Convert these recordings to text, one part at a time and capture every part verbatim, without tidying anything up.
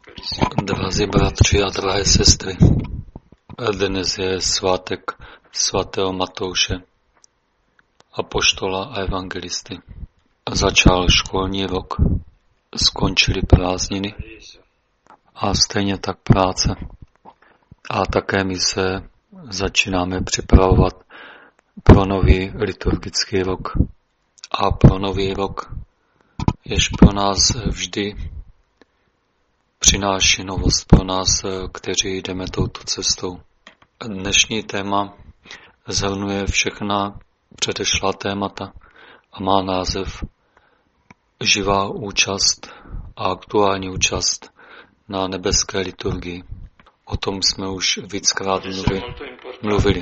Drazí bratři a drahé sestry, dnes je svátek svatého Matouše, apoštola a evangelisty. Začal školní rok, skončily prázdniny a stejně tak práce. A také my se začínáme připravovat pro nový liturgický rok. A pro nový rok, jež pro nás vždy přináší novost, pro nás, kteří jdeme touto cestou. Dnešní téma shrnuje všechna předešlá témata a má název Živá účast a aktuální účast na nebeské liturgii. O tom jsme už víckrát mluvili.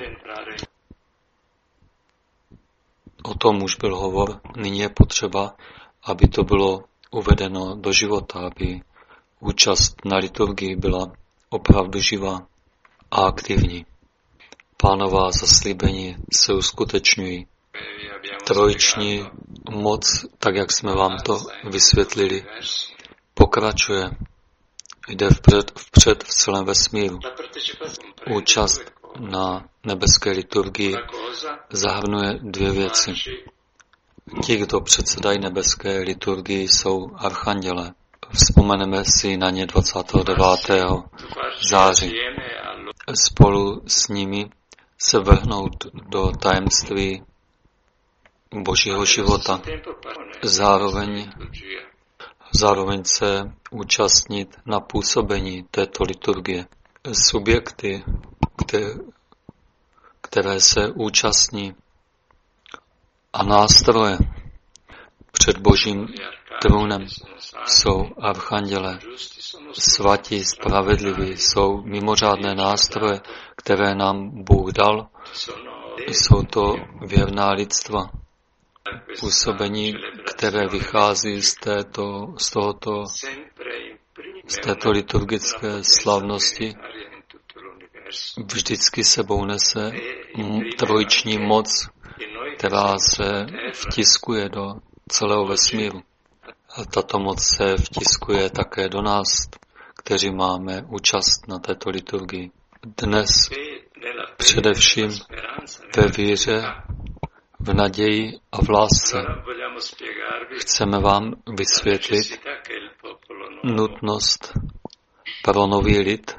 O tom už byl hovor, nyní je potřeba, aby to bylo uvedeno do života, aby účast na liturgii byla opravdu živá a aktivní. Pánová zaslíbení se uskutečňují. Trojiční moc, tak jak jsme vám to vysvětlili, pokračuje, jde vpřed, vpřed v celém vesmíru. Účast na nebeské liturgii zahrnuje dvě věci. Ti, kdo předsedají nebeské liturgii, jsou archandělé. Vzpomeneme si na ně dvacátého devátého září. Spolu s nimi se vrhnout do tajemství Božího života. Zároveň, zároveň se účastnit na působení této liturgie. Subjekty, které, které se účastní a nástroje před Božím trůnem jsou archandělé. Svatí, spravedliví jsou mimořádné nástroje, které nám Bůh dal. Jsou to věrná lidstva. Působení, které vychází z této, z tohoto, z této liturgické slavnosti, vždycky sebou nese trojiční moc, která se vtiskuje do celého vesmíru. A tato moc se vtiskuje také do nás, kteří máme účast na této liturgii. Dnes především ve víře, v naději a v lásce chceme vám vysvětlit nutnost pro nový lid,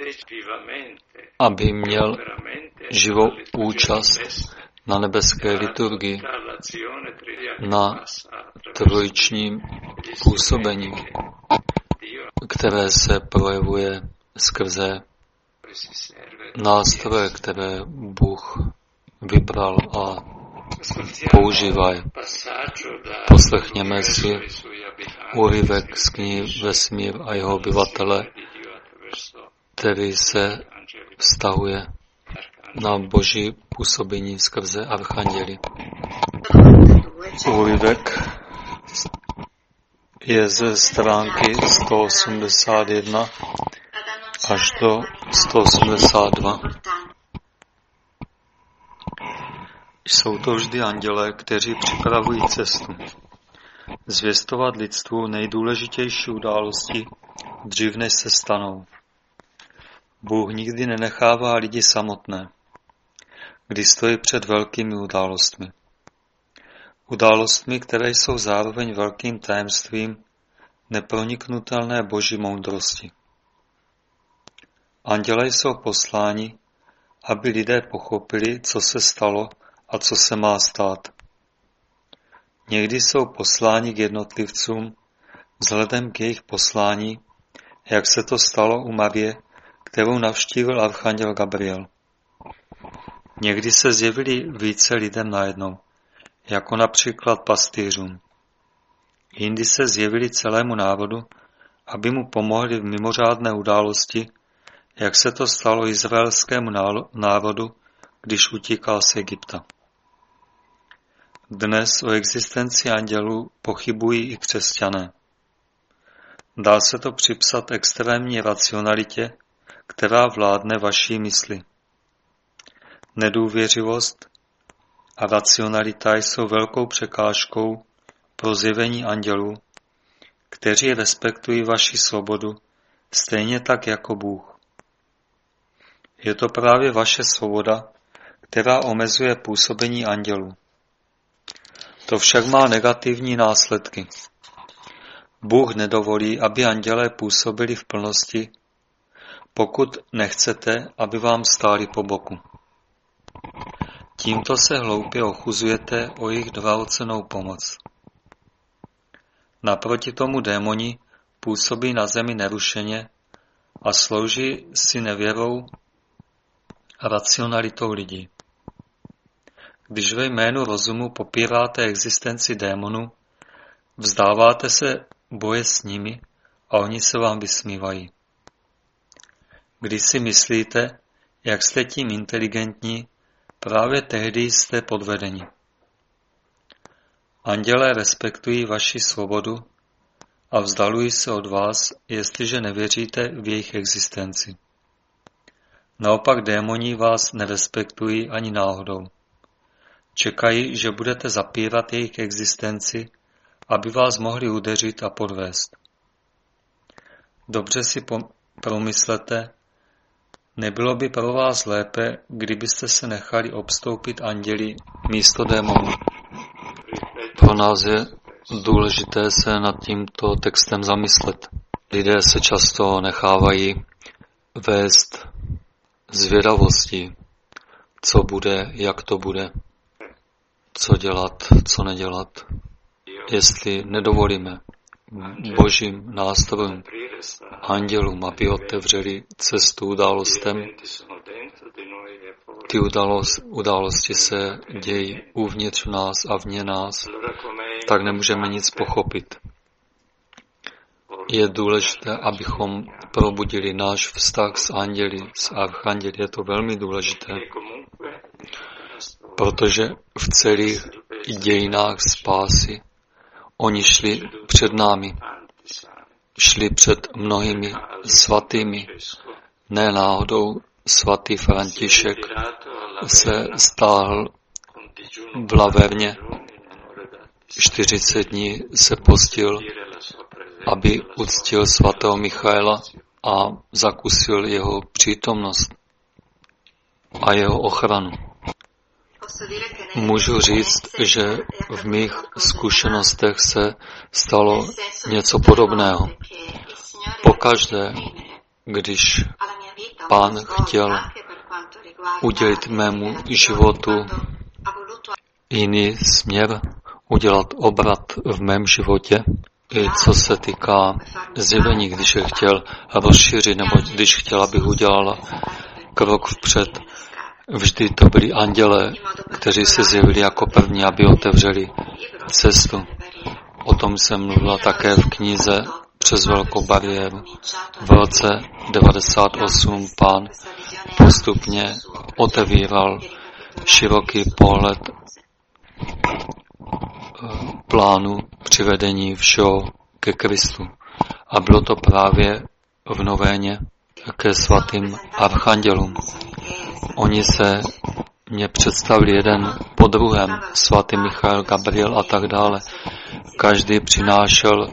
aby měl živou účast na nebeské liturgii, na trojičním působení, které se projevuje skrze nástroje, které Bůh vybral a používá je. Poslechněme si úryvek z knihy Vesmír a jeho obyvatele, který se vztahuje na Boží působení skrze archanděli. Úryvek je ze stránky sto osmdesát jedna až do sto osmdesát dva. Jsou to vždy andělé, kteří připravují cestu. Zvěstovat lidstvu nejdůležitější události dřív než se stanou. Bůh nikdy nenechává lidi samotné, když stojí před velkými událostmi. Událostmi, které jsou zároveň velkým tajemstvím neproniknutelné Boží moudrosti. Andělé jsou posláni, aby lidé pochopili, co se stalo a co se má stát. Někdy jsou posláni k jednotlivcům vzhledem k jejich poslání, jak se to stalo u Marie, kterou navštívil archanděl Gabriel. Někdy se zjevili více lidem najednou, jako například pastýřům. Jindy se zjevili celému národu, aby mu pomohli v mimořádné události, jak se to stalo izraelskému národu, když utíkal z Egypta. Dnes o existenci andělů pochybují i křesťané. Dá se to připsat extrémní racionalitě, která vládne vaší mysli. Nedůvěřivost a racionalita jsou velkou překážkou pro zjevení andělů, kteří respektují vaši svobodu stejně tak jako Bůh. Je to právě vaše svoboda, která omezuje působení andělů. To však má negativní následky. Bůh nedovolí, aby andělé působili v plnosti, pokud nechcete, aby vám stáli po boku. Tímto se hloupě ochuzujete o jejich drahocennou pomoc. Naproti tomu démoni působí na zemi nerušeně a slouží si nevěrou a racionalitou lidí. Když ve jménu rozumu popíráte existenci démonů, vzdáváte se boje s nimi a oni se vám vysmívají. Když si myslíte, jak jste tím inteligentní, právě tehdy jste podvedeni. Andělé respektují vaši svobodu a vzdalují se od vás, jestliže nevěříte v jejich existenci. Naopak démoni vás nerespektují ani náhodou. Čekají, že budete zapírat jejich existenci, aby vás mohli udeřit a podvést. Dobře si promyslete, nebylo by pro vás lépe, kdybyste se nechali obstoupit anděli místo démonů. Pro nás je důležité se nad tímto textem zamyslet. Lidé se často nechávají vést zvědavostí, co bude, jak to bude, co dělat, co nedělat. Jestli nedovolíme božím nástrojům, andělům, aby otevřeli cestu událostem, ty událost, události se dějí uvnitř nás a vně nás, tak nemůžeme nic pochopit. Je důležité, abychom probudili náš vztah s anděli, s archanděli. Je to velmi důležité, protože v celých dějinách spásy oni šli před námi, šli před mnohými svatými. Ne náhodou svatý František se stáhl v Laverně, čtyřicet dní se postil, aby uctil svatého Michaela a zakusil jeho přítomnost a jeho ochranu. Můžu říct, že v mých zkušenostech se stalo něco podobného. Pokaždé, když Pán chtěl udělit mému životu jiný směr, udělat obrat v mém životě, i co se týká zjevení, když je chtěl rozšířit, nebo když chtěl, abych udělala krok vpřed, vždy to byli andělé, kteří se zjevili jako první, aby otevřeli cestu. O tom jsem mluvila také v knize Přes velkou bariéru. V roce devadesát osm Pán postupně otevíral široký pohled plánu přivedení všeho ke Kristu. A bylo to právě v novéně ke svatým archandělům. Oni se mě představili jeden po druhém, svatý Michael, Gabriel a tak dále. Každý přinášel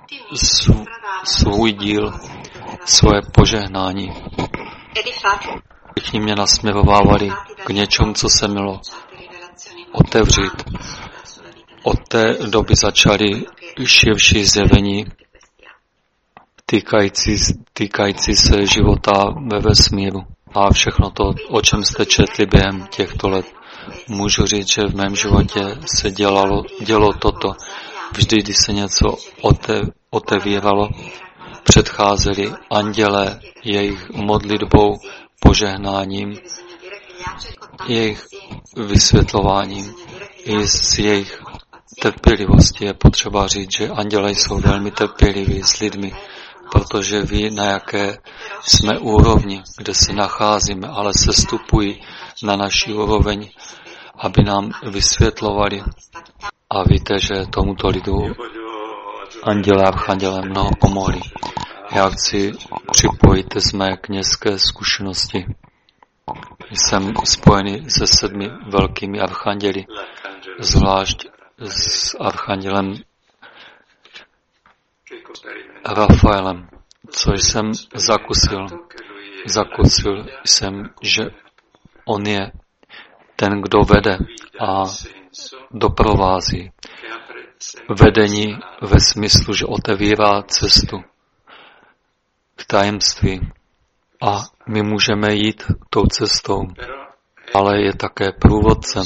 svůj díl, svoje požehnání. Všichni mě nasměrovávali k něčemu, co se mělo otevřít. Od té doby začaly širší zjevení týkající, týkající se života ve vesmíru. A všechno to, o čem jste četli během těchto let, můžu říct, že v mém životě se dělalo, dělo toto. Vždy, když se něco ote, otevíralo, předcházeli andělé jejich modlitbou, požehnáním, jejich vysvětlováním i s jejich trpělivostí. Je potřeba říct, že andělé jsou velmi trpěliví s lidmi, protože ví, na jaké jsme úrovni, kde se nacházíme, ale se stupují na naší úroveň, aby nám vysvětlovali. A víte, že tomuto lidu anděle a archanděle mnoho pomohli. Já chci připojit z mé kněžské zkušenosti. Jsem spojený se sedmi velkými archanděli, zvlášť s archandělem Rafaelem, co jsem zakusil. Zakusil jsem, že on je ten, kdo vede a doprovází. Vedení ve smyslu, že otevírá cestu k tajemství a my můžeme jít tou cestou, ale je také průvodcem.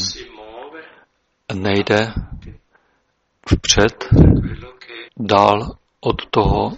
Nejde vpřed dál od toho,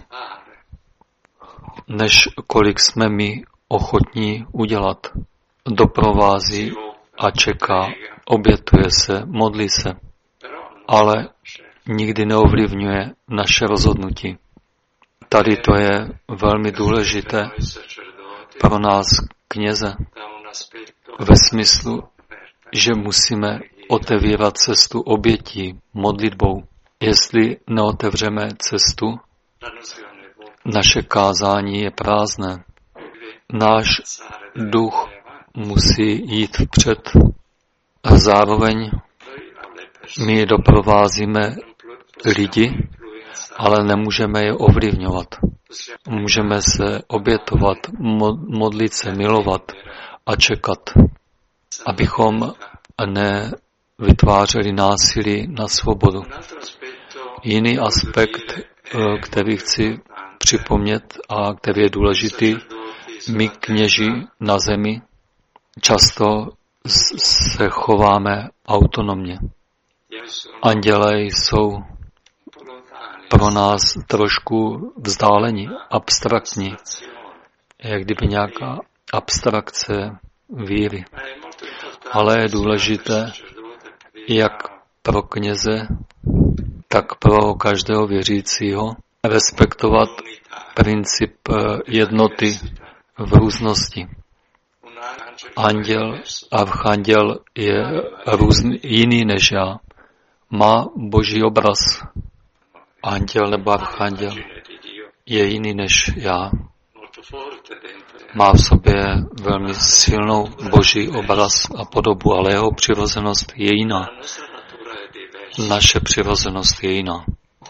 než kolik jsme my ochotní udělat. Doprovází a čeká, obětuje se, modlí se, ale nikdy neovlivňuje naše rozhodnutí. Tady to je velmi důležité pro nás kněze ve smyslu, že musíme otevírat cestu obětí modlitbou. Jestli neotevřeme cestu, naše kázání je prázdné. Náš duch musí jít vpřed a zároveň my doprovázíme lidi, ale nemůžeme je ovlivňovat. Můžeme se obětovat, modlit se, milovat a čekat, abychom nevytvářeli násilí na svobodu. Jiný aspekt, který chci připomnět a který je důležitý, my kněži na zemi často se chováme autonomně. Andělé jsou pro nás trošku vzdálení, abstraktní, jak kdyby nějaká abstrakce víry. Ale je důležité, jak pro kněze, tak pro každého věřícího respektovat princip jednoty v různosti. Anděl, archanděl je různý, jiný než já. Má boží obraz. Anděl nebo archanděl je jiný než já. Má v sobě velmi silnou boží obraz a podobu, ale jeho přirozenost je jiná. Naše přirozenost je jiná.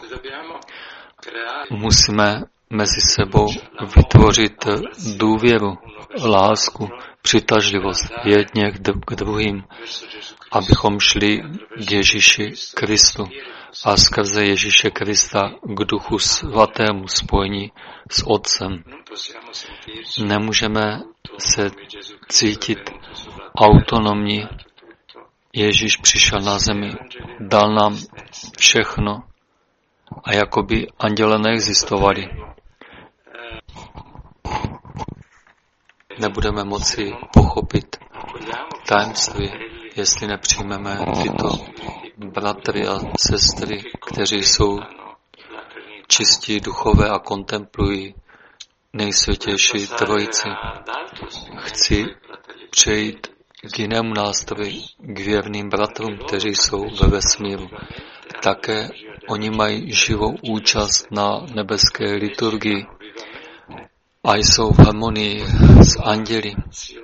Musíme mezi sebou vytvořit důvěru, lásku, přitažlivost jedně k druhým, abychom šli k Ježíši Kristu a skrze Ježíše Krista k Duchu Svatému spojení s Otcem. Nemůžeme se cítit autonomní. Ježíš přišel na zemi, dal nám všechno a jakoby anděle neexistovali. Nebudeme moci pochopit tajemství, jestli nepřijmeme tyto bratry a sestry, kteří jsou čistí duchové a kontemplují nejsvětější trojici. Chci přejít k jinému nástroji, k věrným bratrům, kteří jsou ve vesmíru. Také oni mají živou účast na nebeské liturgii a jsou v harmonii s anděli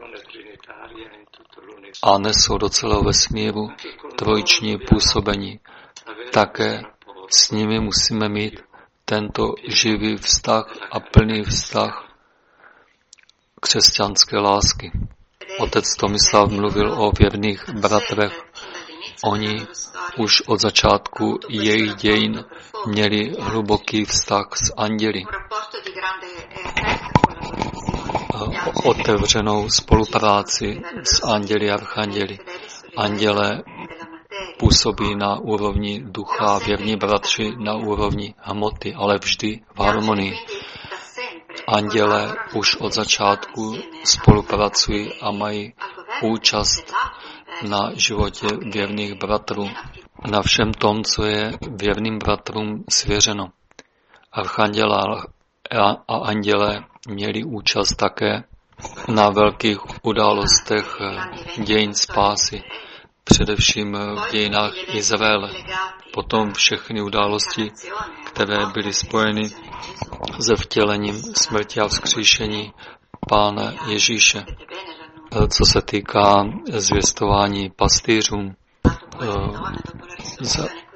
a nesou do celého vesmíru trojiční působení. Také s nimi musíme mít tento živý vztah a plný vztah křesťanské lásky. Otec Tomislav mluvil o věrných bratrech. Oni už od začátku jejich dějin měli hluboký vztah s anděli. Otevřenou spolupráci s anděli a archanděli. Anděle působí na úrovni ducha, věrní bratři na úrovni hmoty, ale vždy v harmonii. Anděle už od začátku spolupracují a mají účast na životě věrných bratrů, na všem tom, co je věrným bratrům svěřeno. Archanděla a anděle měli účast také na velkých událostech dějin spásy, především v dějinách Izraele. Potom všechny události, které byly spojeny se vtělením smrti a vzkříšení Pána Ježíše. Co se týká zvěstování pastýřům,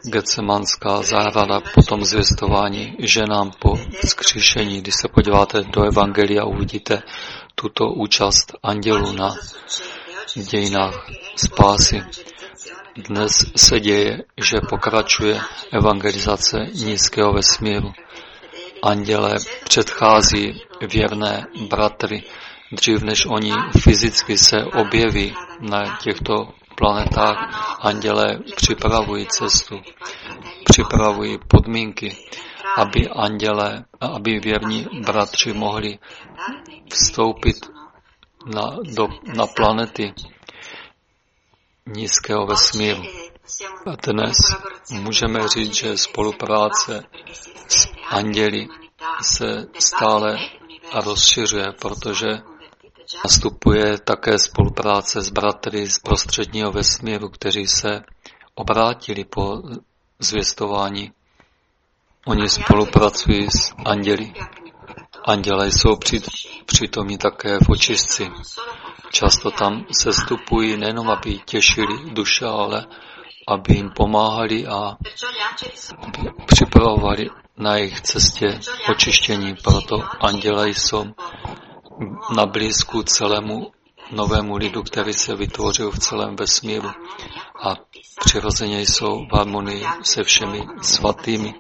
Getsemanská zahrada, potom zvěstování ženám po vzkříšení. Když se podíváte do Evangelia, uvidíte tuto účast andělů na dějinách spásy. Dnes se děje, že pokračuje evangelizace nízkého vesmíru. Andělé předchází věrné bratry, dřív než oni fyzicky se objeví na těchto planetách. Andělé připravují cestu, připravují podmínky, aby andělé, aby věrní bratři mohli vstoupit na, do, na planety nízkého vesmíru. A dnes můžeme říct, že spolupráce s anděli se stále rozšiřuje, protože nastupuje také spolupráce s bratry z prostředního vesmíru, kteří se obrátili po zvěstování. Oni spolupracují s anděli. Anděle jsou přítomní také v očistci. Často tam sestupují nejenom, aby těšili duše, ale aby jim pomáhali a aby připravovali na jejich cestě očištění. Proto anděle jsou na blízku celému novému lidu, který se vytvořil v celém vesmíru a přirozeně jsou v harmonii se všemi svatými.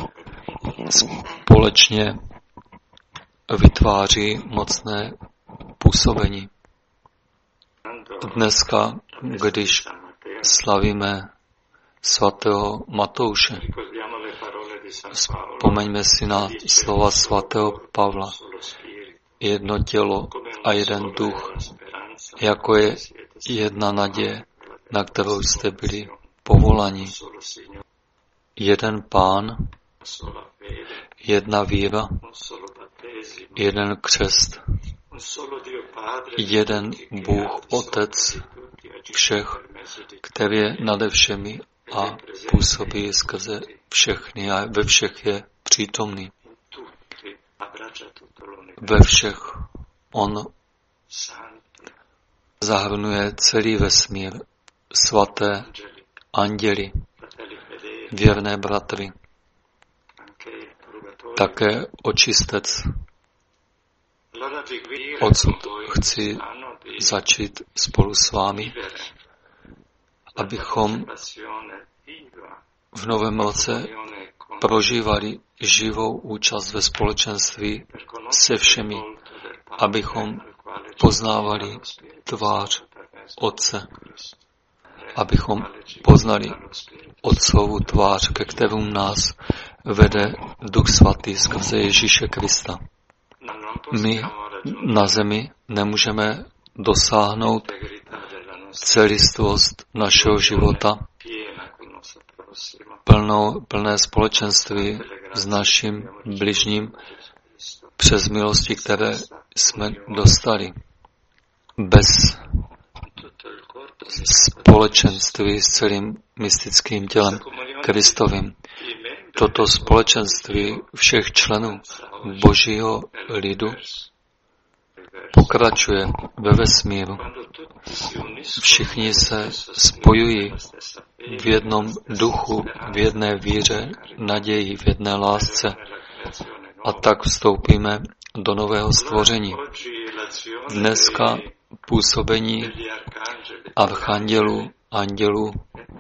Společně vytváří mocné působení. Dneska, když slavíme svatého Matouše, vzpomeňme si na slova svatého Pavla. Jedno tělo a jeden duch, jako je jedna naděje, na kterou jste byli povolani. Jeden Pán, jedna víra, jeden křest, jeden Bůh Otec všech, který je nade všemi a působí skrze všechny a ve všech je přítomný. Ve všech on zahrnuje celý vesmír, svaté anděli, věrné bratry, také očistec. Odsud chci začít spolu s vámi, abychom v novém roce prožívali živou účast ve společenství se všemi, abychom poznávali tvář Otce, abychom poznali Otcovu tvář, ke kterým nás vede Duch Svatý skrze Ježíše Krista. My na zemi nemůžeme dosáhnout celistvost našeho života, plnou, plné společenství s naším bližním přes milosti, které jsme dostali. Bez společenství s celým mystickým tělem Kristovým. Toto společenství všech členů Božího lidu pokračuje ve vesmíru. Všichni se spojují v jednom duchu, v jedné víře, naději, v jedné lásce. A tak vstoupíme do nového stvoření. Dneska působení archandělů, andělů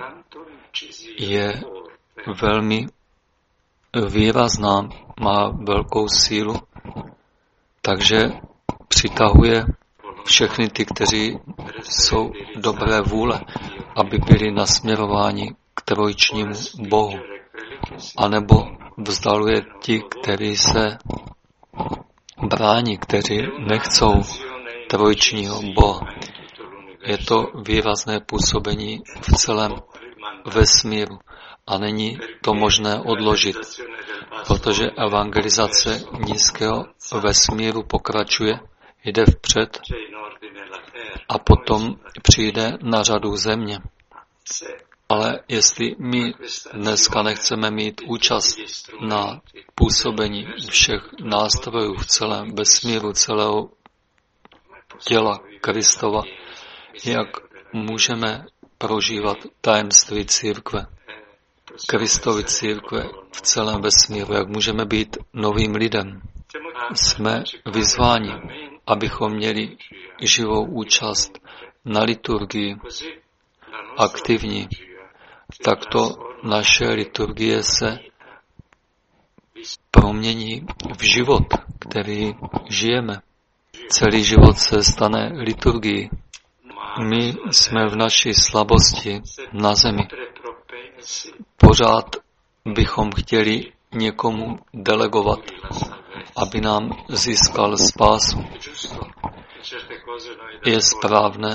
je velmi výrazná, má velkou sílu, takže přitahuje všechny ty, kteří jsou dobré vůle, aby byli nasměrováni k trojičnímu Bohu. A nebo vzdaluje ti, kteří se brání, kteří nechcou trojičního Boha. Je to výrazné působení v celém vesmíru a není to možné odložit, protože evangelizace nízkého vesmíru pokračuje, jde vpřed a potom přijde na řadu země. Ale jestli my dneska nechceme mít účast na působení všech nástrojů v celém vesmíru, celého těla Kristova, jak můžeme prožívat tajemství církve? Kristovy církve v celém vesmíru, jak můžeme být novým lidem. Jsme vyzváni, abychom měli živou účast na liturgii, aktivní. Takto naše liturgie se promění v život, který žijeme. Celý život se stane liturgií. My jsme v naší slabosti na zemi. Pořád bychom chtěli někomu delegovat, aby nám získal spásu. Je správné,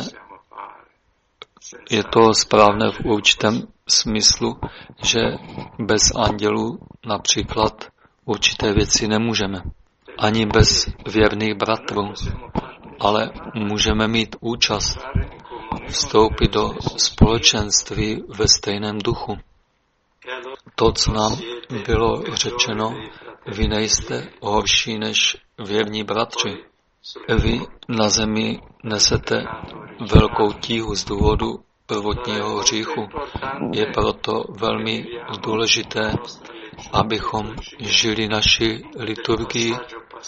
je to správné v určitém smyslu, že bez andělů například určité věci nemůžeme. Ani bez věrných bratrů, ale můžeme mít účast, vstoupit do společenství ve stejném duchu. To, co nám bylo řečeno, vy nejste horší než věrní bratři. Vy na zemi nesete velkou tíhu z důvodu prvotního hříchu. Je proto velmi důležité, abychom žili naši liturgii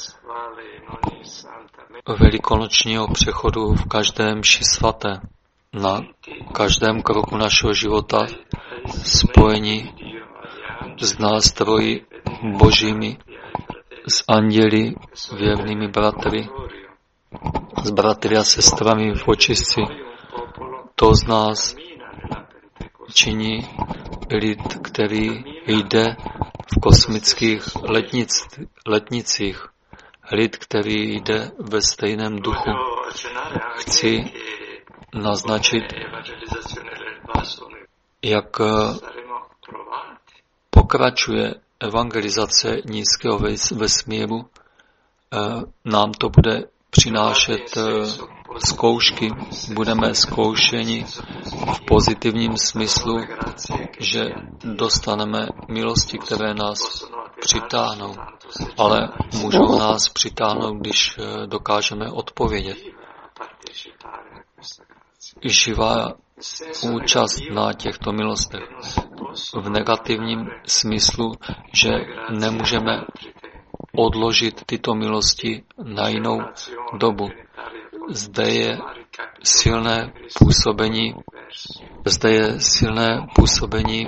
velikonočního přechodu v každém mši svaté. Na každém kroku našeho života spojení s nástroji božími, s anděli, věrnými bratry, s bratry a sestrami v očistci. To z nás činí lid, který jde v kosmických letnic, letnicích. Lid, který jde ve stejném duchu. Chci naznačit, jak pokračuje evangelizace nízkého vesmíru. Nám to bude přinášet zkoušky. Budeme zkoušeni v pozitivním smyslu, že dostaneme milosti, které nás přitáhnou. Ale můžou nás přitáhnout, když dokážeme odpovědět. Živá účast na těchto milostech. V negativním smyslu, že nemůžeme odložit tyto milosti na jinou dobu. Zde je silné působení, zde je silné působení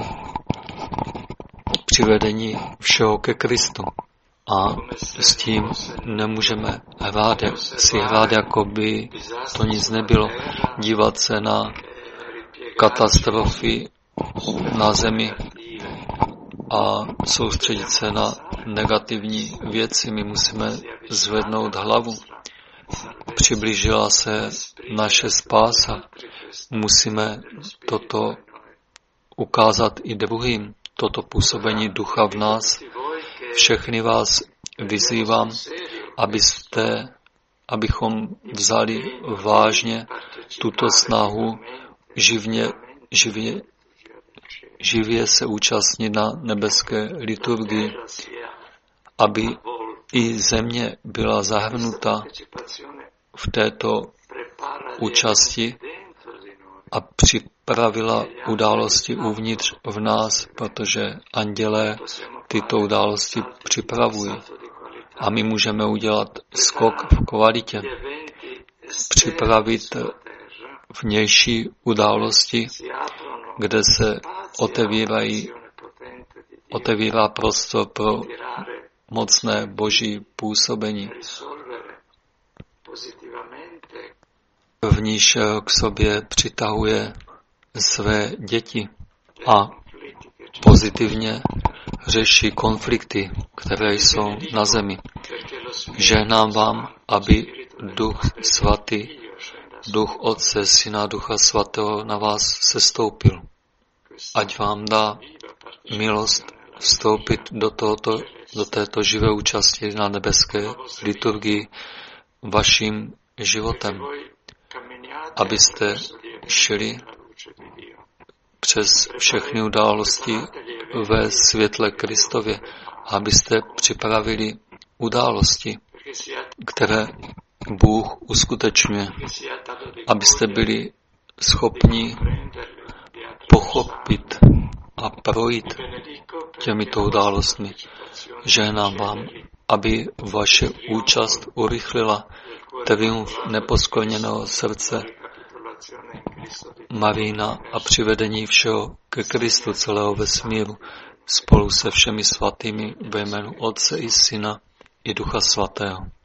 přivedení všeho ke Kristu. A s tím nemůžeme hrát, si hrát, jako by to nic nebylo. Dívat se na katastrofy na zemi a soustředit se na negativní věci. My musíme zvednout hlavu. Přiblížila se naše spása. Musíme toto ukázat i druhým, toto působení ducha v nás. Všechny vás vyzývám, abyste, abychom vzali vážně tuto snahu živně, živě, živě se účastnit na nebeské liturgii, aby i země byla zahrnuta v této účasti a připravila události uvnitř v nás, protože andělé tyto události připravují. A my můžeme udělat skok v kvalitě, připravit vnější události, kde se otevírají, otevírá prostor pro mocné boží působení, v níž k sobě přitahuje své děti a pozitivně řeší konflikty, které jsou na zemi. Žehnám vám, aby Duch Svatý, Duch Otce, Syna, Ducha Svatého na vás sestoupil. Ať vám dá milost vstoupit do, tohoto, do této živé účasti na nebeské liturgii vaším životem, abyste šli přes všechny události ve světle Kristově, abyste připravili události, které Bůh uskutečňuje, abyste byli schopni pochopit a projít těmito událostmi. Žehnám vám, aby vaše účast urychlila triumf neposkvrněného srdce Marína a přivedení všeho ke Kristu celého vesmíru spolu se všemi svatými ve jménu Otce i Syna i Ducha Svatého.